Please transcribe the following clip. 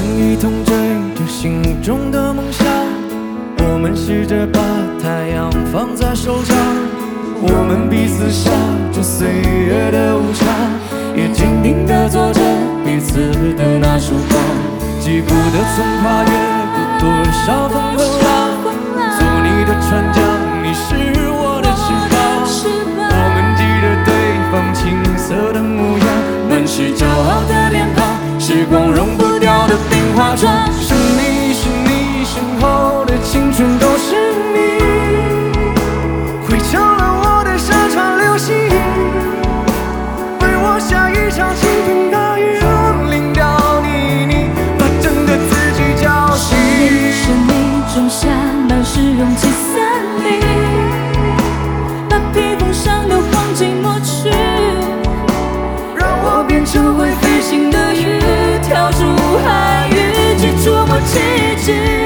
一同追着心中的梦想，我们试着把太阳放在手掌，我们彼此笑着岁月的无常，也坚定地做着彼此的那束光。击鼓的曾跨越过多少风和浪，做你的船桨，你是我的翅膀。我们记着对方青涩的模样，满是骄傲的脸庞，时光融不掉的冰花妆。是你，是你，身后的青春都是你，汇成了我的沙场流星，为我下一场倾盆大雨，让淋掉你，把整个自己浇熄。 是你种下满是勇气森林，把披风上的黄金抹去， 让我变成会飞行的鱼，跳出海域去触摸奇迹。